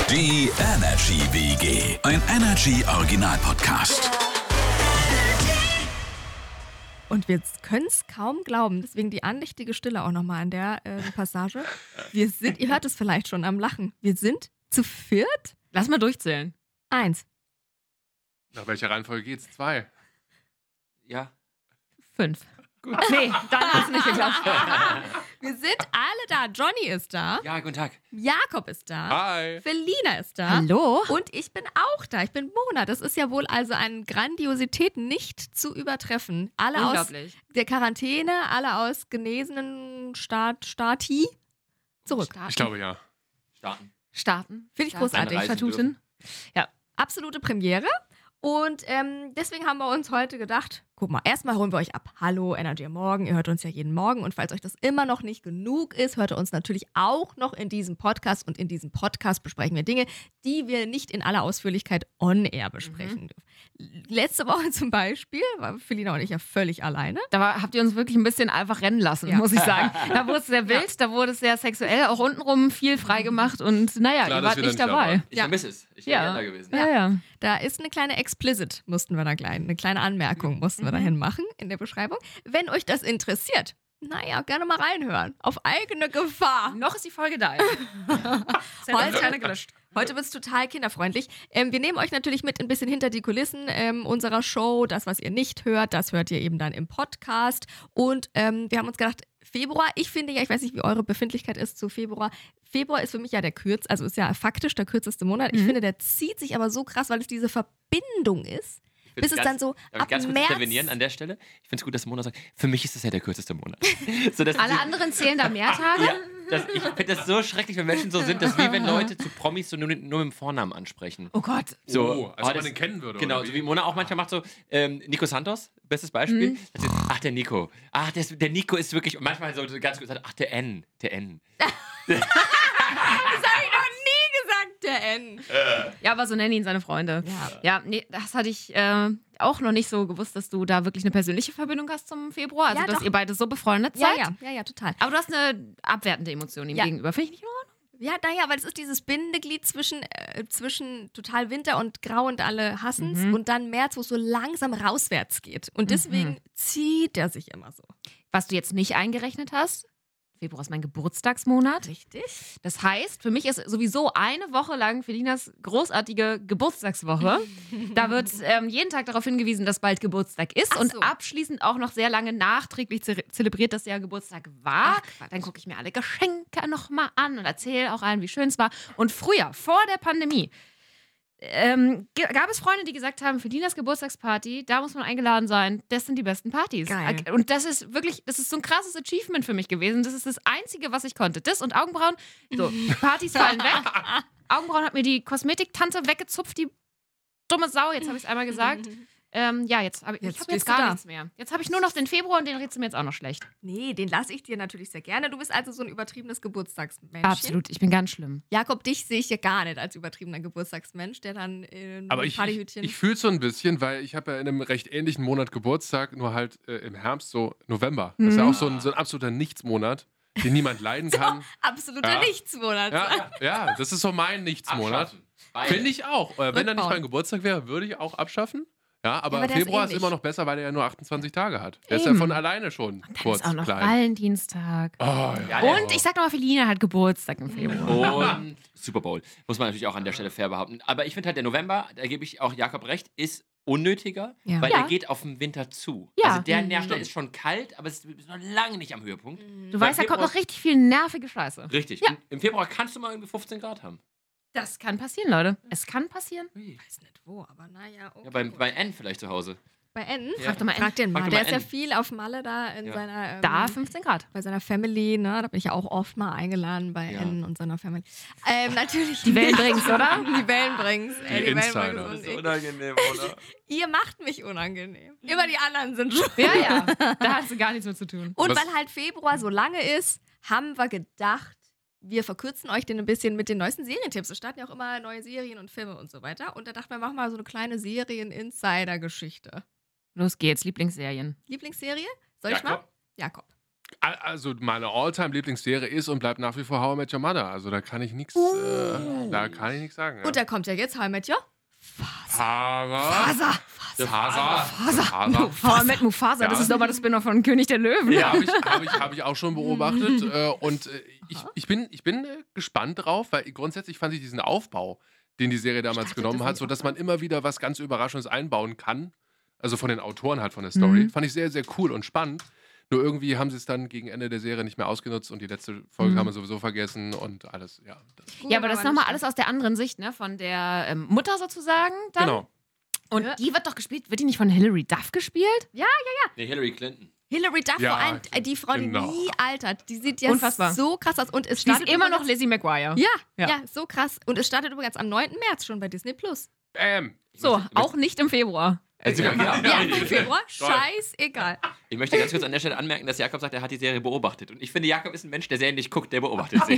Die Energy WG. Ein Energy Original Podcast. Und wir können es kaum glauben, deswegen die andächtige Stille auch nochmal an der Passage. Wir sind, ihr hört es vielleicht schon am Lachen, wir sind zu viert? Lass mal durchzählen. 1. Nach welcher Reihenfolge geht's? 2. Ja. 5. Gut. Nee, dann hat es nicht geklappt. Wir sind alle da. Johnny ist da. Ja, guten Tag. Jakob ist da. Hi. Felina ist da. Hallo? Und ich bin auch da. Ich bin Mona. Das ist ja wohl also an Grandiosität nicht zu übertreffen. Alle aus Unglaublich. der Quarantäne, alle aus genesenen Stati zurück. Ich glaube ja. Starten. Finde ich Ja. großartig. Anreisen Vertuten. Ja. Absolute Premiere. Und deswegen haben wir uns heute gedacht, guck mal, erstmal holen wir euch ab. Hallo, Energy am Morgen. Ihr hört uns ja jeden Morgen. Und falls euch das immer noch nicht genug ist, hört ihr uns natürlich auch noch in diesem Podcast. Und in diesem Podcast besprechen wir Dinge, die wir nicht in aller Ausführlichkeit on-air besprechen dürfen. Letzte Woche zum Beispiel war Felina und ich ja völlig alleine. Habt ihr uns wirklich ein bisschen einfach rennen lassen, Ja. muss ich sagen. Da wurde es sehr wild, da wurde es sehr sexuell, auch untenrum viel freigemacht. Und naja, Klar, ihr dass wart wir da nicht nicht dabei. dabei. Ich Ja. vermisse es. Ich Ja. wäre da gewesen. Ja. Da ist eine kleine Explicit, mussten wir da gleich, eine kleine Anmerkung mussten wir dahin machen in der Beschreibung. Wenn euch das interessiert, naja, gerne mal reinhören. Auf eigene Gefahr. Noch ist die Folge da. Heute keine gelöscht. Heute wird es total kinderfreundlich. Wir nehmen euch natürlich mit ein bisschen hinter die Kulissen unserer Show. Das, was ihr nicht hört, das hört ihr eben dann im Podcast. Und wir haben uns gedacht, Februar, ich finde ja, ich weiß nicht, wie eure Befindlichkeit ist zu Februar. Februar ist für mich ja also ist ja faktisch der kürzeste Monat. Ich finde, der zieht sich aber so krass, weil es diese Verbindung ist. Bis es dann so Darf ab ich ganz kurz März... intervenieren an der Stelle? Ich finde es gut, dass Mona sagt, für mich ist das ja der kürzeste Monat. So, dass Alle sie- anderen zählen da mehr Tage? Ja, ich finde das so schrecklich, wenn Menschen so sind, dass wie wenn Leute zu Promis so nur mit dem Vornamen ansprechen. Oh Gott. So, als ob man das- den kennen würde. Genau, oder so wie? wie Mona auch manchmal macht, so Nico Santos, bestes Beispiel. Dann sagt sie, ach, der Nico. Ach, der Nico ist wirklich, und manchmal so ganz kurz sagt, ach, der N. Das habe ich noch nie gesagt, der N. Ja, aber so nennen ihn seine Freunde. Ja, nee, das hatte ich auch noch nicht so gewusst, dass du da wirklich eine persönliche Verbindung hast zum Februar. Also, Ja, dass doch. ihr beide so befreundet Ja, seid. ja, total. Aber du hast eine abwertende Emotion ihm Ja. gegenüber. Finde ich nicht in Ordnung. Ja, naja, weil es ist dieses Bindeglied zwischen total Winter und Grau und alle hassen's und dann März, wo es so langsam rauswärts geht. Und deswegen zieht er sich immer so. Was du jetzt nicht eingerechnet hast, Februar ist mein Geburtstagsmonat. Richtig? Das heißt, für mich ist sowieso eine Woche lang Felinas großartige Geburtstagswoche. Da wird jeden Tag darauf hingewiesen, dass bald Geburtstag ist Ach und so. abschließend auch noch sehr lange nachträglich zelebriert, dass ja Geburtstag war. Ach, Quatsch. Dann gucke ich mir alle Geschenke nochmal an und erzähle auch allen, wie schön es war. Und früher, vor der Pandemie, gab es Freunde, die gesagt haben, Felinas Geburtstagsparty, da muss man eingeladen sein, das sind die besten Partys. Geil. Und das ist wirklich, das ist so ein krasses Achievement für mich gewesen. Das ist das Einzige, was ich konnte. Das und Augenbrauen, so, Partys fallen weg. Augenbrauen hat mir die Kosmetiktante weggezupft, die dumme Sau, jetzt habe ich es einmal gesagt. Ja, jetzt habe ich Jetzt hab bist jetzt du gar da. nichts mehr. Jetzt habe ich nur noch den Februar und den redest du mir jetzt auch noch schlecht. Nee, den lasse ich dir natürlich sehr gerne. Du bist also so ein übertriebenes Geburtstagsmensch. Absolut, ich bin ganz schlimm. Jakob, dich sehe ich ja gar nicht als übertriebener Geburtstagsmensch, der dann Aber ich Partyhütchen... fühle es so ein bisschen, weil ich habe ja in einem recht ähnlichen Monat Geburtstag, nur halt im Herbst, so November. Das ist ja auch so ein absoluter Nichtsmonat, den niemand leiden kann. Absoluter Ja. Nichtsmonat. Ja, das ist so mein Nichtsmonat. Abschaffen. Beide. Finde ich auch. Wenn da nicht Rückbauen. mein Geburtstag wäre, würde ich auch abschaffen. Ja, aber, Ja, aber der ist Februar ist ähnlich. immer noch besser, weil er ja nur 28 Tage hat. Der ist ja Eben. von alleine schon Dann kurz, ist auch noch klein. Valentinstag. Oh, ja. Und ich sag nochmal, Felina hat Geburtstag im Februar. Und Super Bowl. Muss man natürlich auch an der Stelle fair behaupten. Aber ich finde halt, der November, da gebe ich auch Jakob recht, ist unnötiger, Ja. weil Ja. der geht auf den Winter zu. Ja. Also der Nerv ist schon kalt, aber es ist noch lange nicht am Höhepunkt. Du weißt, da kommt noch richtig viel nervige Scheiße. Richtig. Ja. Und im Februar kannst du mal irgendwie 15 Grad haben. Das kann passieren, Leute. Es kann passieren. Ich weiß nicht wo, aber naja. Okay. Ja, bei N vielleicht zu Hause. Bei N? Ja. Frag doch mal N. Frag den mal. Frag doch Der mal ist ja N. viel auf Malle da in Ja. seiner... Da 15 Grad. bei seiner Family, ne? Da bin ich ja auch oft mal eingeladen bei Ja. N und seiner Family. Natürlich. Die Wellenbrings, oder? Die Wellenbrings. Die Insider. und ich. unangenehm, oder? Ihr macht mich unangenehm. Immer die anderen sind schon. Ja, ja. Da hast du gar nichts mit zu tun. Und Was- weil halt Februar so lange ist, haben wir gedacht, wir verkürzen euch den ein bisschen mit den neuesten Serientipps. Es starten ja auch immer neue Serien und Filme und so weiter. Und da dachten wir, machen mal so eine kleine Serien-Insider-Geschichte. Los geht's, Lieblingsserien. Lieblingsserie? Soll ich mal? Jakob? Jakob. Also meine All-Time-Lieblingsserie ist und bleibt nach wie vor How I Met Your Mother. Also da kann ich nichts sagen. Ja. Und da kommt ja jetzt How I Met Your Faser. How I Met Mufasa, das ist doch mal das Spin-off von König der Löwen. Ja, hab ich auch schon beobachtet. Und ich bin gespannt drauf, weil grundsätzlich fand ich diesen Aufbau, den die Serie damals genommen hat, so dass man immer wieder was ganz Überraschendes einbauen kann. Also von den Autoren halt von der Story. Fand ich sehr, sehr cool und spannend. Nur irgendwie haben sie es dann gegen Ende der Serie nicht mehr ausgenutzt und die letzte Folge haben wir sowieso vergessen und alles, ja. Ja, aber das ist nochmal alles aus der anderen Sicht, ne? Von der Mutter sozusagen dann. Genau. Und die wird doch gespielt, wird die nicht von Hilary Duff gespielt? Nee, Hillary Clinton. Hilary Duff, Ja, vor allem die Frau, genau. die nie altert. Die sieht ja Unfassbar. so krass aus. Und es Die ist startet immer noch übrigens- Lizzie McGuire. Ja, so krass. Und es startet übrigens am 9. März schon bei Disney+. Bam. So, auch nicht im Februar. Also, Ja, im Februar. Scheißegal. Ich möchte ganz kurz an der Stelle anmerken, dass Jakob sagt, er hat die Serie beobachtet. Und ich finde, Jakob ist ein Mensch, der Serien nicht guckt, der beobachtet sie.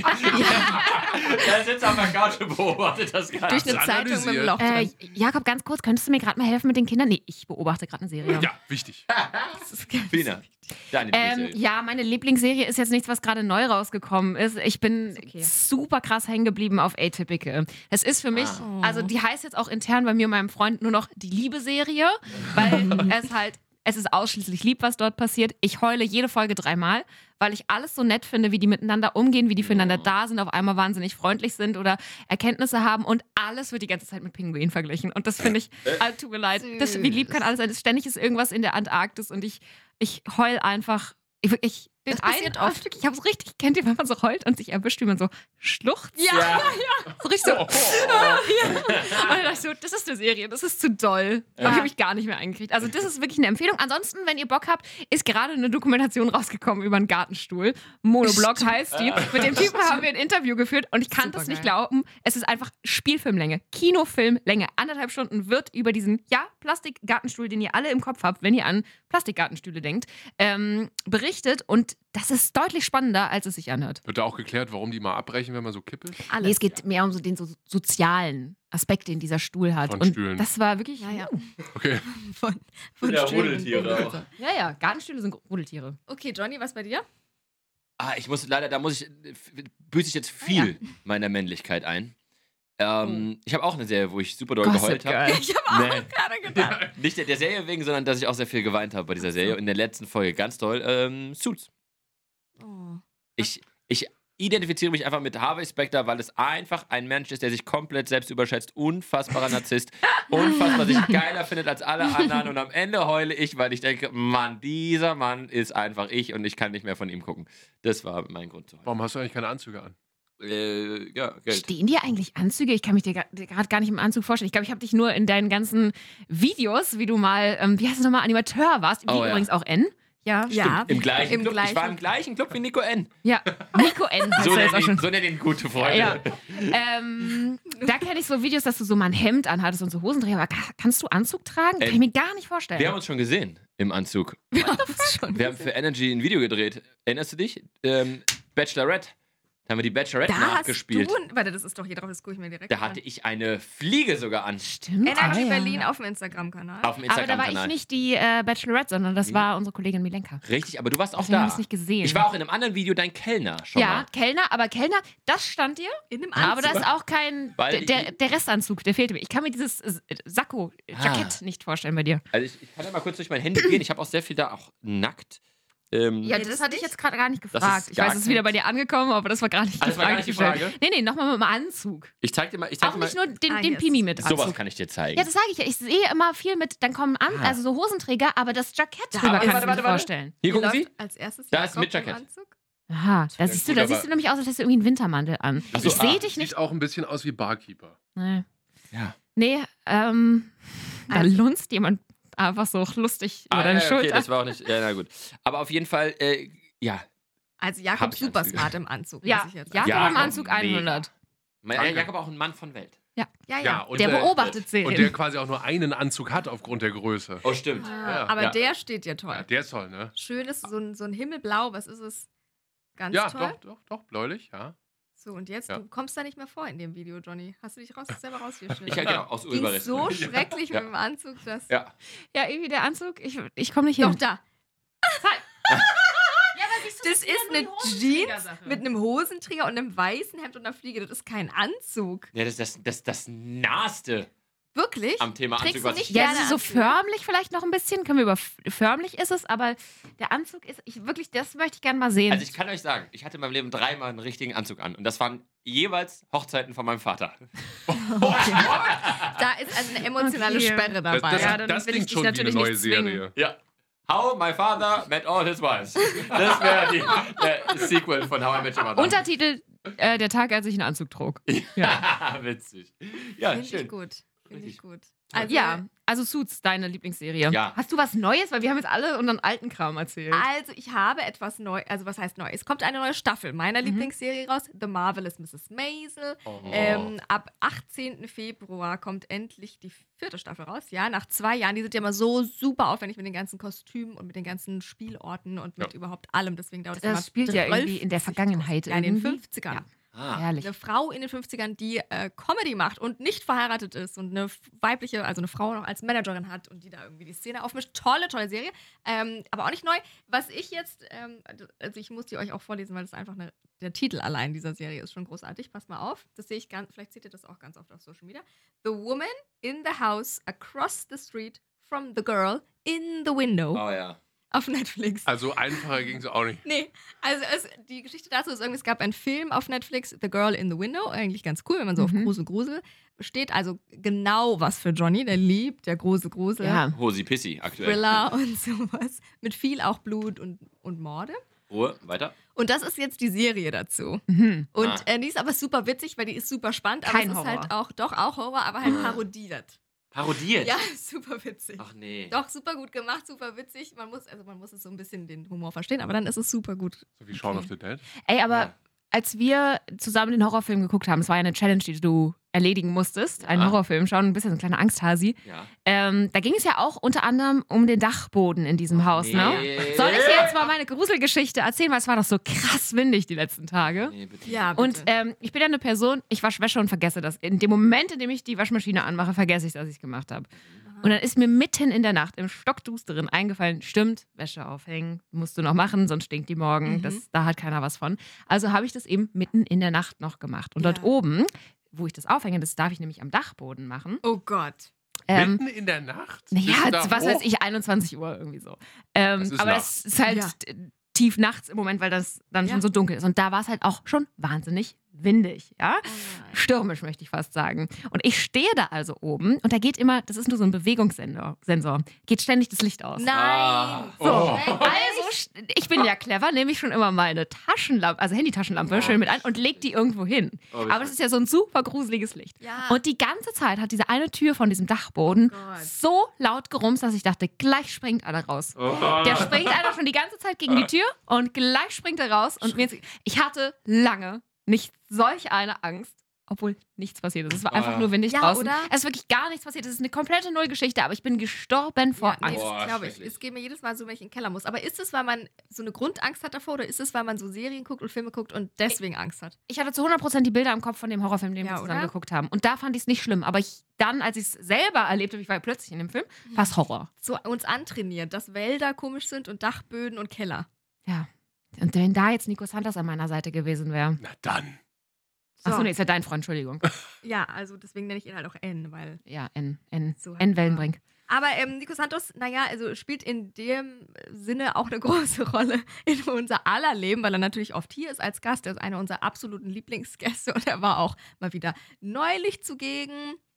Der sitzt auf der Couch und beobachtet das Ganze. Durch eine Zeitung mit dem Loch drin. Jakob, ganz kurz, könntest du mir gerade mal helfen mit den Kindern? Nee, ich beobachte gerade eine Serie. Ja, wichtig. Fina, deine Lieblingsserie. Ja, meine Lieblingsserie ist jetzt nichts, was gerade neu rausgekommen ist. Ich bin super krass hängen geblieben auf Atypical. Es ist für mich, also die heißt jetzt auch intern bei mir und meinem Freund nur noch die Liebe-Serie, weil es ist ausschließlich lieb, was dort passiert. Ich heule jede Folge 3-mal, weil ich alles so nett finde, wie die miteinander umgehen, wie die füreinander da sind, auf einmal wahnsinnig freundlich sind oder Erkenntnisse haben und alles wird die ganze Zeit mit Pinguinen verglichen. Und das finde ich, tut mir leid, wie lieb kann alles sein. Ständig ist irgendwas in der Antarktis und ich heul einfach. Das passiert oft. Ich habe so richtig, kennt ihr, wenn man so heult und sich erwischt, wie man so schluchzt? Ja. So richtig so. Und dann dachte ich so, das ist eine Serie, das ist zu doll. Aber ich habe mich gar nicht mehr eingekriegt. Also das ist wirklich eine Empfehlung. Ansonsten, wenn ihr Bock habt, ist gerade eine Dokumentation rausgekommen über einen Gartenstuhl. Monoblock heißt die. Mit dem Typen haben wir ein Interview geführt und ich kann das nicht glauben. Es ist einfach Spielfilmlänge, Kinofilmlänge. 1,5 Stunden wird über diesen, Plastikgartenstuhl, den ihr alle im Kopf habt, wenn ihr an Plastikgartenstühle denkt, berichtet und das ist deutlich spannender, als es sich anhört. Wird da auch geklärt, warum die mal abbrechen, wenn man so kippelt? Nee, es geht mehr um so den sozialen Aspekt, den dieser Stuhl hat. Von und Stühlen. das war wirklich. Ja. Okay. Von Ja, Stühlen. Rudeltiere auch. Ja, Gartenstühle sind Rudeltiere. Okay, Johnny, was bei dir? Ich muss leider, büße ich jetzt viel meiner Männlichkeit ein. Ich habe auch eine Serie, wo ich super doll geheult habe. Ich habe auch gerade gedacht. Nicht der Serie wegen, sondern dass ich auch sehr viel geweint habe bei dieser Serie. In der letzten Folge ganz toll. Suits. Oh. Ich identifiziere mich einfach mit Harvey Specter, weil es einfach ein Mensch ist, der sich komplett selbst überschätzt, unfassbarer Narzisst, unfassbar sich geiler findet als alle anderen und am Ende heule ich, weil ich denke, Mann, dieser Mann ist einfach ich und ich kann nicht mehr von ihm gucken. Das war mein Grund zu heulen. Warum hast du eigentlich keine Anzüge an? Geld. Stehen dir eigentlich Anzüge? Ich kann mich dir gerade gar nicht im Anzug vorstellen. Ich glaube, ich habe dich nur in deinen ganzen Videos, wie du mal, wie heißt es nochmal, Animateur warst. Wie übrigens auch N. Ja, Im gleichen Club. Ich war im gleichen Club wie Nico N. Ja, Nico N. heißt So er jetzt auch schon. nennt ihn gute Freunde. Ja. Da kenne ich so Videos, dass du so mal ein Hemd anhattest und so Hosenträger. Aber kannst du Anzug tragen? Kann ich mir gar nicht vorstellen. Wir haben uns schon gesehen im Anzug. Wir haben für Energy ein Video gedreht. Erinnerst du dich? Bachelorette. Da haben wir die Bachelorette nachgespielt. Warte, das ist doch hier drauf, das gucke ich mir direkt Da an. hatte ich eine Fliege sogar an. Stimmt. Energy ja. Berlin auf dem Instagram-Kanal. Auf dem Aber da war ich Instagram-Kanal. nicht die Bachelorette, sondern das war unsere Kollegin Milenka. Richtig, aber du warst auch Deswegen habe da. ich es nicht gesehen. Ich war auch in einem anderen Video dein Kellner schon Ja, mal. Kellner, aber Kellner, das stand dir. In einem Aber Anzug. da ist auch kein. Weil Der Restanzug, der fehlte mir. Ich kann mir dieses Jackett nicht vorstellen bei dir. Also ich kann ja mal kurz durch mein Handy gehen. Ich habe auch sehr viel da auch nackt. Ja, das hatte ich jetzt gerade gar nicht gefragt. ist Ich gar weiß, es ist kein- wieder bei dir angekommen, aber das war gar nicht die das war Frage. gar nicht die gestellt. Frage? Nee, nochmal mit dem Anzug. Ich zeig dir mal. Auch nicht nur den jetzt. Pimi mit Anzug. Sowas kann ich dir zeigen. Ja, das sage ich ja. Ich sehe immer viel mit, dann kommen also so Hosenträger, aber das Jackett drüber kann ich mir nicht vorstellen. Hier gucken Sie. Als erstes Da ist Jakob mit Jackett. im Anzug. Aha, da siehst du nämlich aus, als hättest du irgendwie einen Wintermantel an. so, Ich sehe dich Sieht nicht. auch ein bisschen aus wie Barkeeper. Nee, Ja. da Also- lunzt jemand einfach so lustig über deine Okay, Schulter. das war auch nicht. Ja, na gut. Aber auf jeden Fall, ja. Also Hab Jakob ich super Anzüge. smart im Anzug, Ja, muss ich jetzt sagen. Jakob im Jakob, Anzug mega. 100. Jakob auch ein Mann von Welt. Ja. und Der beobachtet Serien. Und der quasi auch nur einen Anzug hat aufgrund der Größe. Oh, stimmt. Aber ja. der steht dir toll. Ja, der ist toll, ne? Schönes, so ein Himmelblau, was ist es? Ganz Ja, toll. doch, bläulich, ja. So, und jetzt, Ja. du kommst da nicht mehr vor in dem Video, Johnny. Hast du dich selber rausgeschnitten? Ich genau, aus Ging Urheberrecht. so schrecklich Ja. mit dem Anzug, dass... Ja. Ja, irgendwie der Anzug, ich komme nicht Doch, hin. da. Ja, aber siehst Das ist eine Jeans mit einem Hosenträger und einem weißen Hemd und einer Fliege. Das ist kein Anzug. Ja, das ist das Naheste Wirklich? am Thema Trägst Anzug, du was nicht ich... Ja, gerne es ist so Anzug? förmlich vielleicht noch ein bisschen. Können wir über förmlich ist es, aber der Anzug ist, das möchte ich gerne mal sehen. Also ich kann euch sagen, ich hatte in meinem Leben 3-mal einen richtigen Anzug an. Und das waren jeweils Hochzeiten von meinem Vater. Da ist also eine emotionale Okay. Sperre dabei. Das, Ja, dann das will ich klingt dich schon wie eine natürlich neue nicht zwingen. Serie. Ja. How My Father Met All His Wives. Das wäre der Sequel von How I Met Your Mother. Untertitel, der Tag, als ich einen Anzug trug. Ja, witzig. Ja, Finde ich schön. gut. Finde ich Richtig. gut. Also Suits, deine Lieblingsserie. Ja. Hast du was Neues? Weil wir haben jetzt alle unseren alten Kram erzählt. Also, ich habe etwas neu, also was heißt neu? Es kommt eine neue Staffel meiner Lieblingsserie raus, The Marvelous Mrs. Maisel. Oh. Ab 18. Februar kommt endlich die 4. Staffel raus. Ja, nach 2 Jahren. Die sind ja immer so super aufwendig mit den ganzen Kostümen und mit den ganzen Spielorten und mit überhaupt allem. Deswegen dauert es immer Das spielt ja 12 irgendwie in der Vergangenheit. Ja, in den irgendwie. 50ern. Ja. Ah. Herrlich. Eine Frau in den 50ern, die Comedy macht und nicht verheiratet ist und eine weibliche, also eine Frau noch als Managerin hat und die da irgendwie die Szene aufmischt. Tolle, tolle Serie. Aber auch nicht neu. Was ich jetzt, also ich muss die euch auch vorlesen, weil das einfach der Titel allein dieser Serie ist schon großartig. Passt mal auf. Das sehe ich vielleicht seht ihr das auch ganz oft auf Social Media. The woman in the house across the street from the girl in the window. Oh ja. Auf Netflix. Also einfacher ging es auch nicht. Nee, also die Geschichte dazu ist irgendwie, es gab einen Film auf Netflix, The Girl in the Window, eigentlich ganz cool, wenn man so auf Grusel steht, also genau was für Johnny, der liebt der Grusel, Ja. Hosi Pissy aktuell. Thriller und sowas, mit viel auch Blut und Morde. Ruhe, weiter. Und das ist jetzt die Serie dazu. Mhm. Und die ist aber super witzig, weil die ist super spannend, aber Kein es ist Horror. halt auch Horror, aber halt parodiert. Parodiert? Ja, super witzig. Ach nee. Doch, super gut gemacht, super witzig. Man muss es so ein bisschen den Humor verstehen, aber dann ist es super gut. So wie Shaun of the Dead. Ey, aber Ja. als wir zusammen den Horrorfilm geguckt haben, es war ja eine Challenge, die du erledigen musstest, einen Horrorfilm schauen, ein bisschen ein kleiner Angsthasi. Ja. Da ging es ja auch unter anderem um den Dachboden in diesem Haus, ne? Soll ich dir jetzt mal meine Gruselgeschichte erzählen, weil es war doch so krass windig die letzten Tage. Nee, bitte. Ja, bitte. Und ich bin ja eine Person, ich wasche Wäsche und vergesse das. In dem Moment, in dem ich die Waschmaschine anmache, vergesse ich, dass ich es gemacht habe. Und dann ist mir mitten in der Nacht im Stockdusteren eingefallen, stimmt, Wäsche aufhängen, musst du noch machen, sonst stinkt die morgen. Da hat keiner was von. Also habe ich das eben mitten in der Nacht noch gemacht. Und dort Ja. oben, wo ich das aufhänge, das darf ich nämlich am Dachboden machen. Oh Gott. Mitten in der Nacht? Bist du Ja, da was hoch? weiß ich, 21 Uhr irgendwie so. Das ist aber nachts. es ist halt Ja. tief nachts im Moment, weil das dann Ja. schon so dunkel ist. Und da war es halt auch schon wahnsinnig windig, ja? Oh nein. Stürmisch, möchte ich fast sagen. Und ich stehe da also oben und da geht immer, das ist nur so ein Bewegungssensor, geht ständig das Licht aus. Nein. So, Oh. also ich bin ja clever, nehme ich schon immer meine Taschenlampe, also Handytaschenlampe, schön mit ein und leg die irgendwo hin. Oh, wie Aber es ist ja so ein super gruseliges Licht. Ja. Und die ganze Zeit hat diese eine Tür von diesem Dachboden Gott. so laut gerumst, dass ich dachte, gleich springt einer raus. Der springt einer schon die ganze Zeit gegen die Tür und gleich springt er raus. Und ich hatte lange nicht solch eine Angst, obwohl nichts passiert ist. Es war einfach nur windig Ja, draußen. oder? Es ist wirklich gar nichts passiert. Es ist eine komplette Nullgeschichte, aber ich bin gestorben vor Ja, nee, Angst. Boah, das glaube ich. schrecklich. Es geht mir jedes Mal so, wenn ich in den Keller muss. Aber ist es, weil man so eine Grundangst hat davor oder ist es, weil man so Serien guckt und Filme guckt und deswegen Angst hat? Ich hatte zu 100% die Bilder im Kopf von dem Horrorfilm, den Ja, wir zusammen oder? geguckt haben. Und da fand ich es nicht schlimm. Aber dann, als ich es selber erlebt habe, ich war ja plötzlich in dem Film, war es Horror. So uns antrainiert, dass Wälder komisch sind und Dachböden und Keller. Ja. Und wenn da jetzt Nico Santos an meiner Seite gewesen wäre. Na dann. Achso, nee, ist ja dein Freund, Entschuldigung. Ja, also deswegen nenne ich ihn halt auch N, weil. Ja, N So halt Wellenbrink. Aber Nico Santos, naja, also spielt in dem Sinne auch eine große Rolle in unser aller Leben, weil er natürlich oft hier ist als Gast. Er ist einer unserer absoluten Lieblingsgäste und er war auch mal wieder neulich zugegen.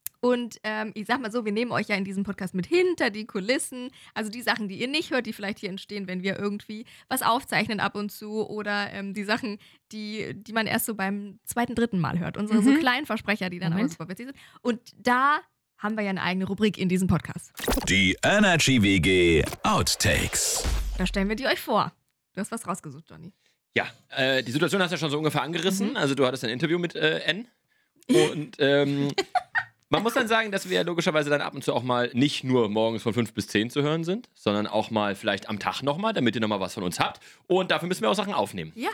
Und ich sag mal so, wir nehmen euch ja in diesem Podcast mit hinter die Kulissen. Also die Sachen, die ihr nicht hört, die vielleicht hier entstehen, wenn wir irgendwie was aufzeichnen ab und zu. Oder die Sachen, die man erst so beim 2., 3. Mal hört. Unsere so kleinen Versprecher, die dann aber Moment. super witzig sind. Und da haben wir ja eine eigene Rubrik in diesem Podcast. Die Energy WG Outtakes. Da stellen wir die euch vor. Du hast was rausgesucht, Johnny. Ja, die Situation hast du ja schon so ungefähr angerissen. Also du hattest ein Interview mit N. Und man muss dann sagen, dass wir ja logischerweise dann ab und zu auch mal nicht nur morgens von 5 bis 10 zu hören sind, sondern auch mal vielleicht am Tag nochmal, damit ihr nochmal was von uns habt. Und dafür müssen wir auch Sachen aufnehmen. Ja.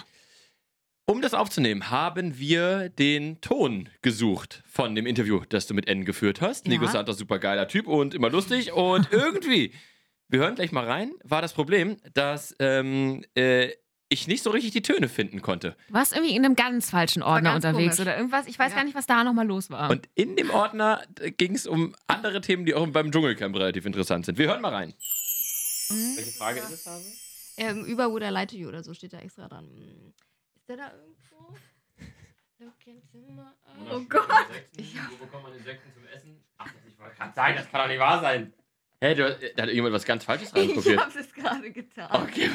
Um das aufzunehmen, haben wir den Ton gesucht von dem Interview, das du mit N geführt hast. Ja. Nico Santos, super geiler Typ und immer lustig. Und irgendwie, wir hören gleich mal rein, war das Problem, dass ich nicht so richtig die Töne finden konnte. Du warst irgendwie in einem ganz falschen Ordner ganz unterwegs komisch. oder irgendwas. Ich weiß gar nicht, was da nochmal los war. Und in dem Ordner ging es um andere Themen, die auch beim Dschungelcamp relativ interessant sind. Wir hören mal rein. Welche Frage ist es, Hase? Über Would I Lie to You oder so steht da extra dran. Ist der da irgendwo? Oh Gott. Wo bekommt man Insekten zum Essen? Ach, ich wollte gerade sagen, das kann doch nicht wahr sein. Hä, da hat jemand was ganz Falsches Ich reinkopiert. hab's es gerade getan. Okay.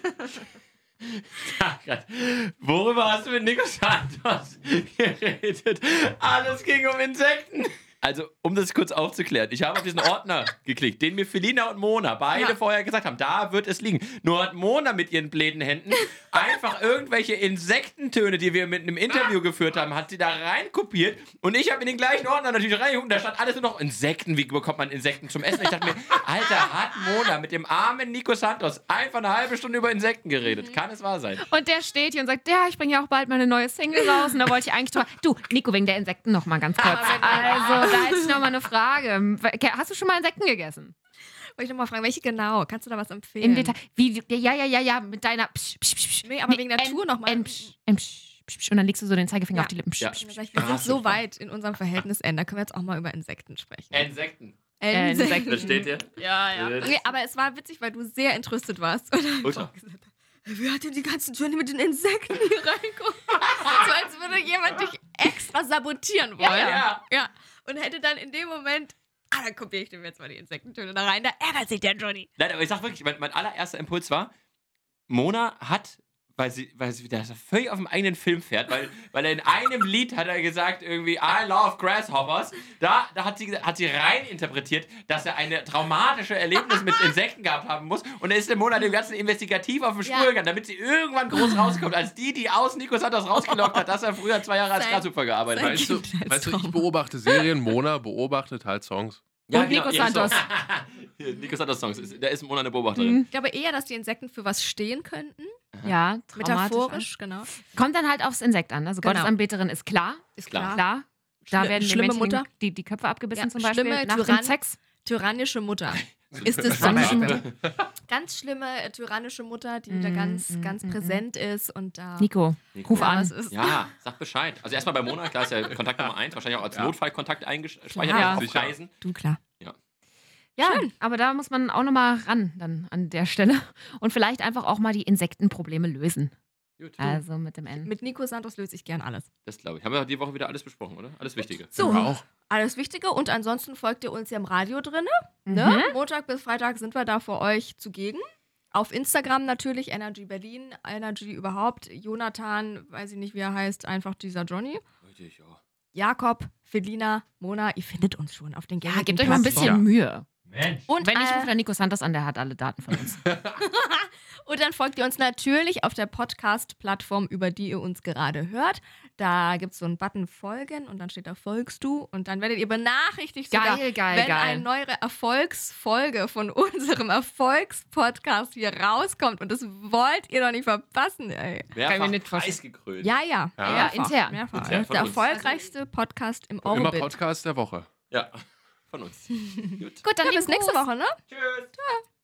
Worüber hast du mit Nico Santos geredet? Alles ging um Insekten. Also, um das kurz aufzuklären, ich habe auf diesen Ordner geklickt, den mir Felina und Mona beide vorher gesagt haben, da wird es liegen. Nur hat Mona mit ihren bläden Händen einfach irgendwelche Insektentöne, die wir mit einem Interview geführt haben, hat sie da rein kopiert und ich habe in den gleichen Ordner natürlich reingeguckt und da stand alles nur noch Insekten, wie bekommt man Insekten zum Essen? Ich dachte mir, Alter, hat Mona mit dem armen Nico Santos einfach eine halbe Stunde über Insekten geredet? Kann es wahr sein? Und der steht hier und sagt, ja, ich bringe ja auch bald meine neue Single raus. Und da wollte ich eigentlich drüber. Du, Nico, wegen der Insekten noch mal ganz kurz. Also, da hätte ich noch mal eine Frage. Hast du schon mal Insekten gegessen? Wollte ich noch mal fragen, welche genau? Kannst du da was empfehlen? Im Detail. Wie, ja, mit deiner. Psch, psch, psch. Nee, aber wegen der Tour noch mal. Und dann legst du so den Zeigefinger Ja. auf die Lippen. Ja. Wir sind so weit in unserem Verhältnis, da können wir jetzt auch mal über Insekten sprechen. Insekten. Insekten. Das steht hier. Ja. Nee, aber es war witzig, weil du sehr entrüstet warst. Und dann Ultra. auch gesagt, wer hat denn die ganzen Töne mit den Insekten hier reingeguckt? So als würde jemand dich extra sabotieren wollen. Ja. Und hätte dann in dem Moment, dann kopiere ich dem jetzt mal die Insektentöne da rein, da ärgert sich der Johnny. Nein, aber ich sag wirklich, mein allererster Impuls war, Mona hat, weil sie wieder völlig auf dem eigenen Film fährt, weil er in einem Lied hat er gesagt, irgendwie, I love grasshoppers, da hat sie rein interpretiert, dass er eine traumatische Erlebnis mit Insekten gehabt haben muss und er ist im Monat dem ganzen investigativ auf den Spur gegangen, damit sie irgendwann groß rauskommt, als die aus Nico Santos rausgelockt hat, dass er früher 2 Jahre als Grashupper gearbeitet hat. Weißt du, ich beobachte Serien, Mona beobachtet halt Songs. Ja, Und Nico Santos. Hier, Nico Santos Songs, da ist Mona eine Beobachterin. Ich glaube eher, dass die Insekten für was stehen könnten. Ja, Metaphorisch, genau. Kommt dann halt aufs Insekt an. Also Genau. Gottesanbeterin ist klar. Ist klar. Da werden den schlimme Menschen Mutter. die Köpfe abgebissen Ja, zum Beispiel schlimme nach dem Tyrann- Sex. Tyrannische Mutter. Ist es zum Beispiel. Ganz schlimme, tyrannische Mutter, die da ganz präsent ist und da. Nico, ruf Ja, an. was ist. Ja, sag Bescheid. Also erstmal bei Mona, klar ist ja Kontakt Nummer 1, wahrscheinlich auch als Notfallkontakt eingespeichert Ja, auf sicher. Reisen. Du, klar. Ja. Ja, Schön. aber da muss man auch nochmal ran dann an der Stelle und vielleicht einfach auch mal die Insektenprobleme lösen. Gut. Also mit dem N. Mit Nico Santos löse ich gern alles. Das glaube ich. Haben wir die Woche wieder alles besprochen, oder? Alles Wichtige. So, Ja, auch. alles Wichtige. Und ansonsten folgt ihr uns ja im Radio drin. Ne? Montag bis Freitag sind wir da für euch zugegen. Auf Instagram natürlich, Energy Berlin, Energy überhaupt. Jonathan, weiß ich nicht, wie er heißt, einfach dieser Johnny. Richtig, ja. Jakob, Felina, Mona, ihr findet uns schon auf den gängigen Ja, gebt euch mal ein bisschen Ja. Mühe. Mensch. Und, Wenn nicht, ruft der Nico Santos an, der hat alle Daten von uns. und dann folgt ihr uns natürlich auf der Podcast-Plattform, über die ihr uns gerade hört. Da gibt es so einen Button Folgen und dann steht da Folgst du und dann werdet ihr benachrichtigt, Geil, sogar, geil, wenn geil. eine neue Erfolgsfolge von unserem Erfolgspodcast hier rauskommt. Und das wollt ihr doch nicht verpassen, ey. Mehrfach mir nicht vorstellen. preisgekrönt. Ja. Ja, intern. Mehrfach. Intern von Der uns. erfolgreichste Podcast im Immer Orbit. Podcast der Woche. Ja, von uns. Gut. Gut, dann Ja, bis nächste Woche, ne? Tschüss.